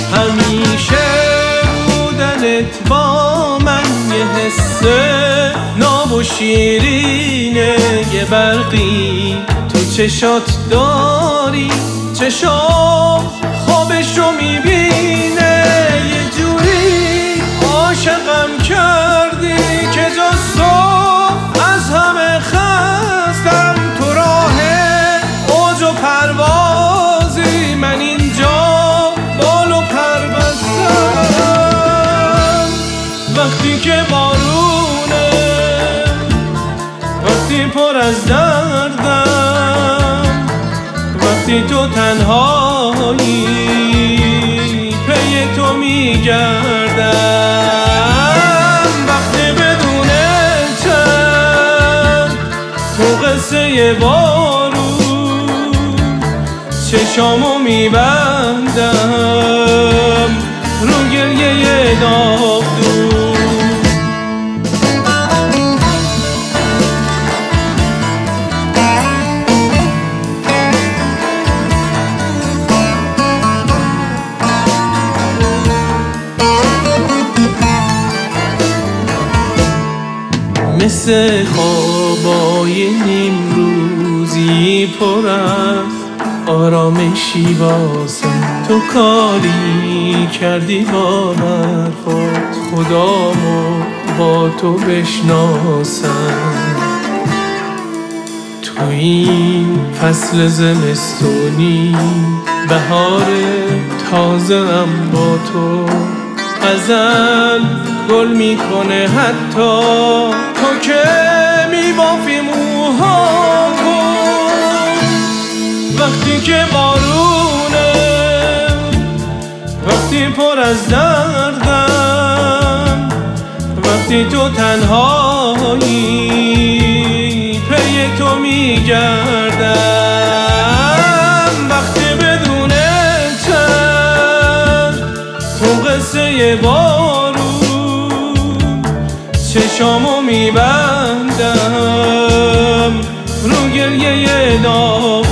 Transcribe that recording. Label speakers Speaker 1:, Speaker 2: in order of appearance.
Speaker 1: همیشه بودنت با من یه حس ناب و شیرینه، یه برقی تو چشات داری، چشام خوابشو میبینه. یه جوری عاشقم کردی که جز تو از همه خستم. تو راه اوج و پروازی، من اینجا بال و پر بستم. وقتی که بارونه، وقتی پر از دردم، وقتی تو تنهایی پی تو میگردم. وقتی بدون چشم تو قصه بارون چشامو میبندم رو گریه داغدون. مثل خوابای نیم روزی پر از آرامشی واسم، تو کاری کردی با حرفات خدامو با تو بشناسم. تو این فصل زمستونی بهار تازه ام با تو، ازل گل میکنه حتی تو که میبافی موهامو. وقتی که بارونه، وقتی پر از دردم، وقتی تو تنهایی پی تو میگردم. وقتی بدون چشم تو قصه بارون چشامو میبندم رو گریه داغ